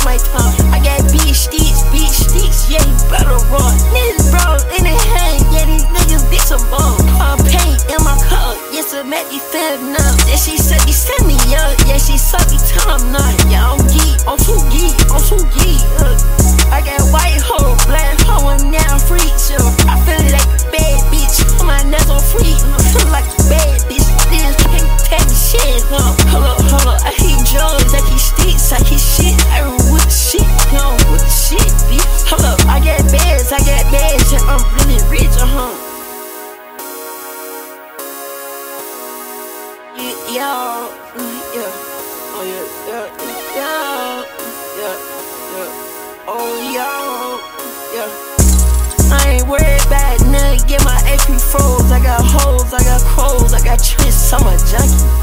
my tongue. I got bitch sticks, yeah, you better run. Niggas bro in the hand, yeah, these niggas be some bum. Paint in my cup, yes, it make me feel numb. Yeah, she said me send me up, yeah, she suck me till I'm none. Yeah, I'm too geek. I got white hoe, black hoe, and now I'm free, so I feel like a bad bitch, my nuts on free. I feel like a bad bitch, this can't take the shit, Hold up, I hate drugs, I keep sticks, I keep shit, I run with the shit, with the shit, bitch. Hold up, I got bags, and I'm really rich, I ain't worried about nothing, get my AP froze. I got hoes, I got crows, I got tricks, I'm a junkie.